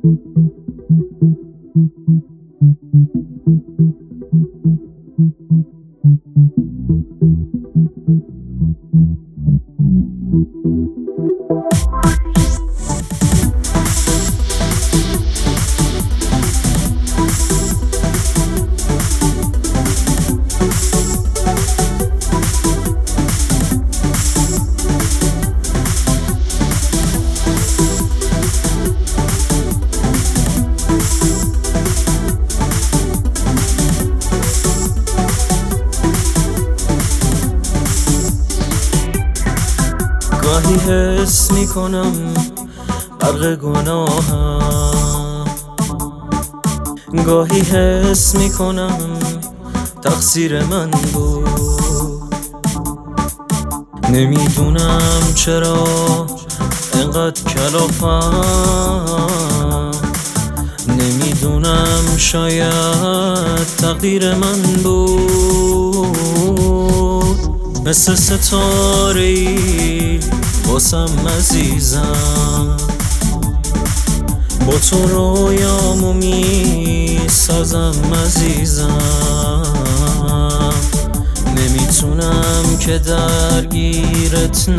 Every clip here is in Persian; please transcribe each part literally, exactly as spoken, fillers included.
گاهی حس میکنم غرق گناهم، گاهی حس میکنم تقصیر من بود. نمیدونم چرا اینقدر کلافم، نمیدونم شاید تقدیر من بود. مثل ستاره‌ای واسم عزیزم، با تو رویامو میسازم عزیزم. نمیتونم که درگیرت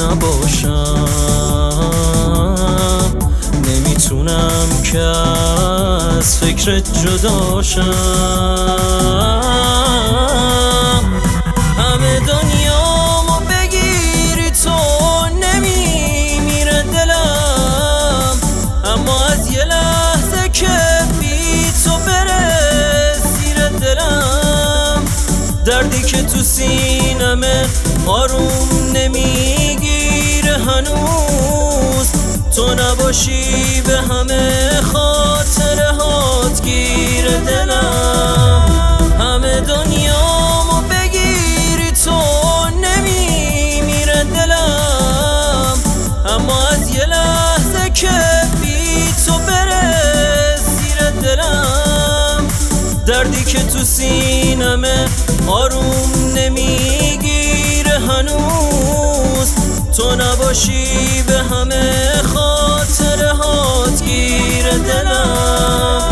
نباشم، نمیتونم که از فکرت جداشم. همه دنیامو بگیری تو نمیمیره دلم، اما از یه لحظه که بی تو بره زیر دلم. دردی که تو سینمه آروم نمیگیره هنوز، تو نباشی به همه خاطره هات گیره دلم. همه دنیامو بگیری تو نمیمیره دلم، اما از یه لحظه که بی تو بره زیر دلم. دردی که تو سینمه آروم نمیگیره هنوز، تو نباشی به همه خاطره هات گیره دلم.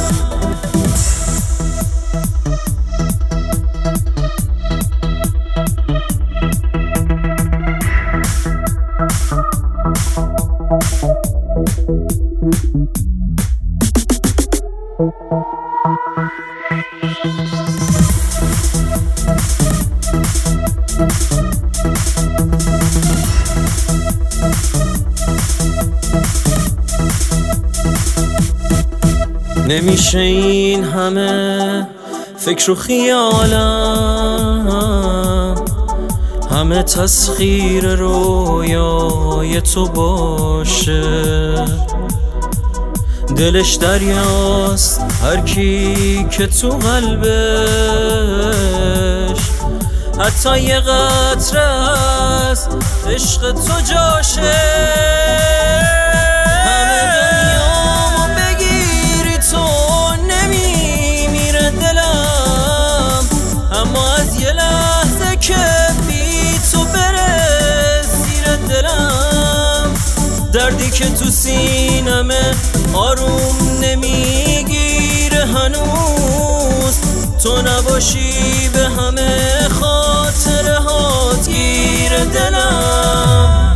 نمیشه این همه فکر و خیالم، همه تسخیر رویای تو باشه. دلش دریاست هر کی که تو قلبش، حتی یه قطره از عشق تو جاشه. همه دنیامو بگیری تو نمیمیره دلم، اما از یه لحظه که بی تو بره زیر دلم. دردی که تو سینمه آروم نمیگیره هنوز، تو نباشی به همه خاطره هات گیره دلم.